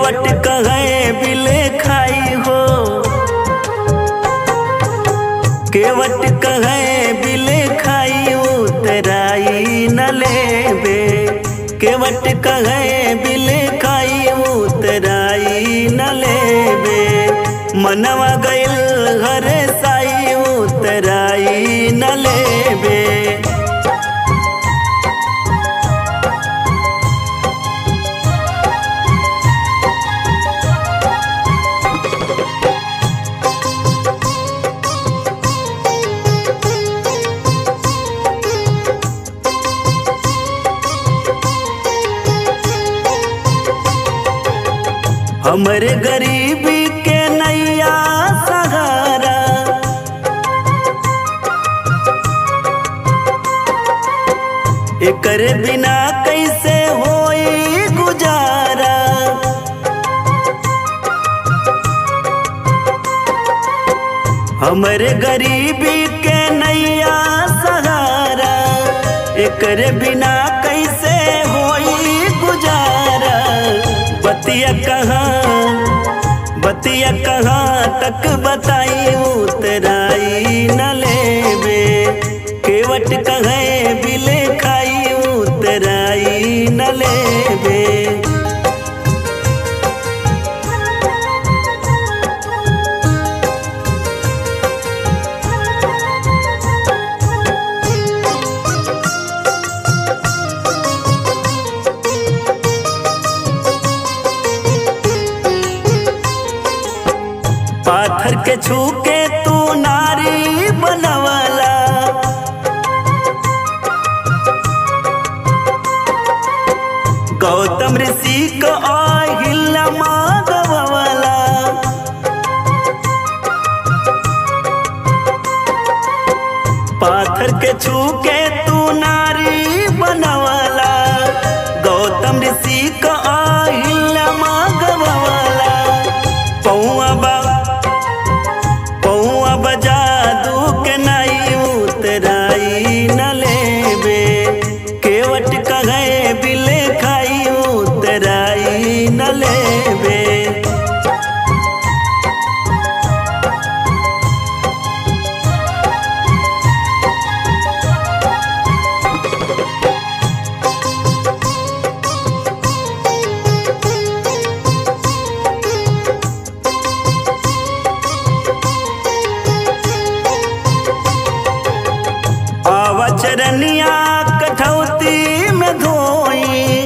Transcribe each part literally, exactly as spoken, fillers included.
केवट कहे बिले खाई हो, केवट कहे बिले खाई उतराई न लेबे, केवट कहे बिले खाई उतराई न लेबे। मनवा गइल हरे साई उतराई न लेबे। हमरे गरीबी के नैया सहारा, एकरे बिना कैसे होई गुजारा। हमरे गरीबी के नैया सहारा, एकरे बिना कैसे होई गुजारा। बतिया कहाँ बतिया कहाँ तक बताई उतराई न लेबे, केवट कहे बिले खाई उतराई न लेबे। पाथर के छूके तू नारी बनवाला, गौतम ऋषि को अहिल्या मागवाला। पाथर के छूके तू नारी बनवाला, गौतम ऋषि को अहिल्या मागवाला। पौआ बा पौआ बजा दू के नाई उतराई न लेबे, केवट कहे बिले खाई उतराई न लेबे। चरनिया कठौती में धोई,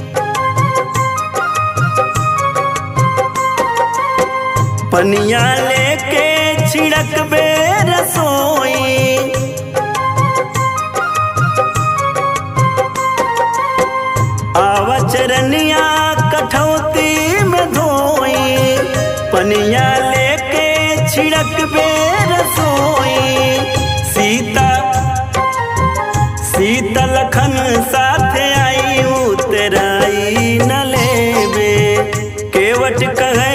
पनिया लेके छिड़क बे रसोई। आवा चरनिया कठौती में धोई, पनिया लेके छिड़क बे रसोई। सीता सीता लखन साथे आई उतराई न लेबे, केवट कहे